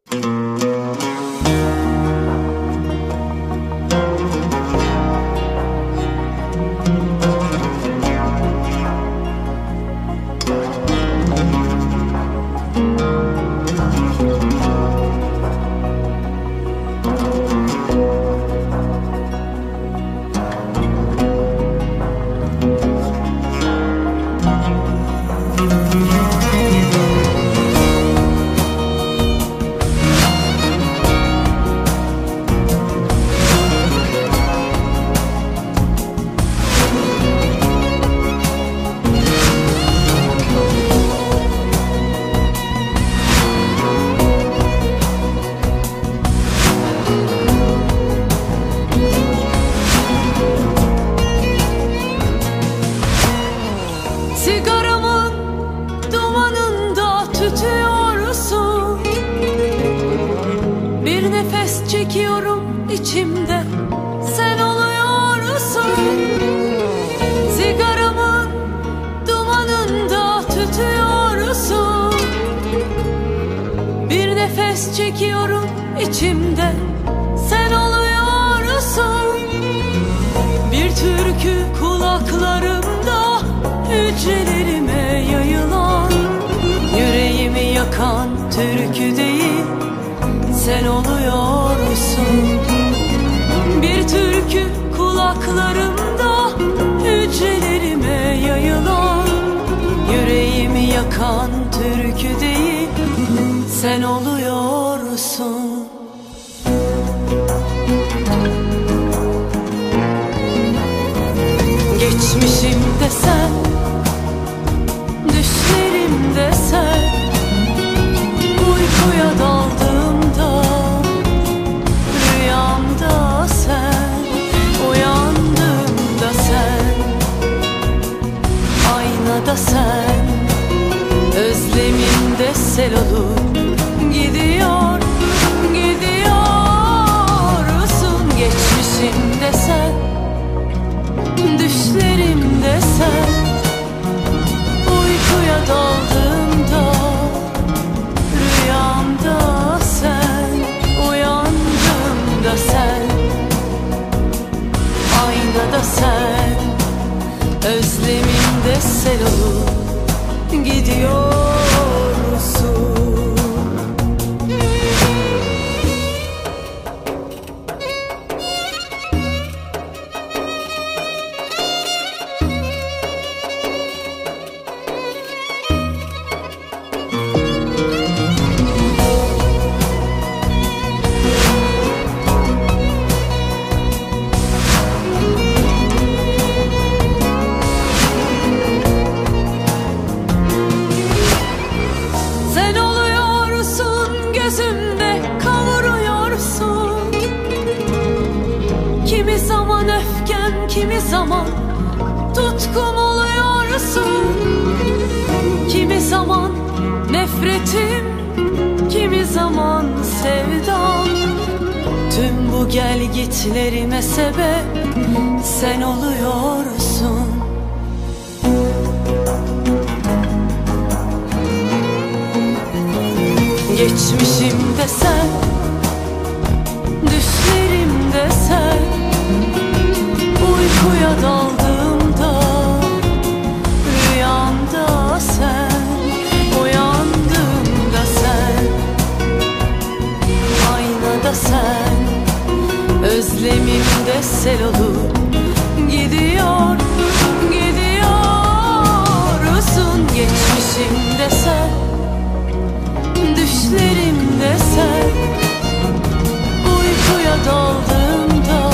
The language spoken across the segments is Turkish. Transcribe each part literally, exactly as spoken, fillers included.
Sigaramın dumanında tütüyorsun. Bir nefes çekiyorum içimde, sen oluyorsun. Sigaramın dumanında tütüyorsun. Bir nefes çekiyorum içimde, sen oluyorsun. Bir türkü kulaklarımda, hücrelerime yayılan, yüreğimi yakan türkü değil, sen oluyorsun. Bir türkü kulaklarımda, hücrelerime yayılan, yüreğimi yakan türkü değil, sen oluyorsun. Geçmişimde sen, düşlerimde sen, uykuya daldığımda, rüyamda sen, uyandığımda sen, aynada sen, özlemimde sel olup gidiyor, gidiyorsun. Geçmişimde sen, düşlerimde sen, uykuya daldığımda, rüyamda sen, uyandığımda sen, aynada sen, özlemimde sel olup gidiyorsun. Gözümde kavuruyorsun. Kimi zaman öfkem, kimi zaman tutkum oluyorsun. Kimi zaman nefretim, kimi zaman sevdam. Tüm bu gelgitlerime sebep sen oluyorsun. Geçmişimde sen, düşlerimde sen, uykuya daldığımda, rüyamda sen, uyandığımda sen, aynada sen, özlemimde sel olup gidiyor, gidiyorsun. Geçmişimde sen, düşlerimde sen, uykuya daldığımda,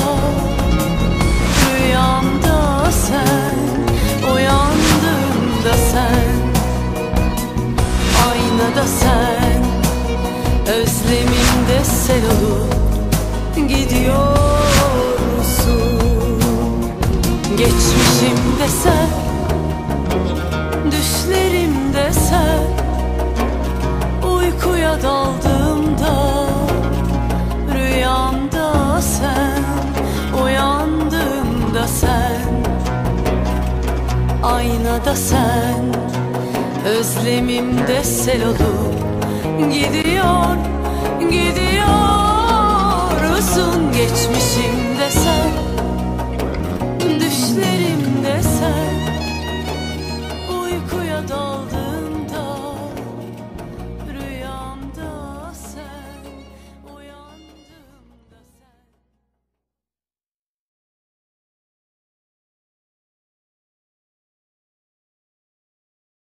rüyamda sen, uyandığımda sen, aynada sen, özlemimde sel olup gidiyorsun. Geçmişimde sen, düşlerimde sen, uykuya daldığımda, rüyamda sen, uyandığımda sen, aynada sen, özlemimde sel olup gidiyor, Gidiyorsun geçmişim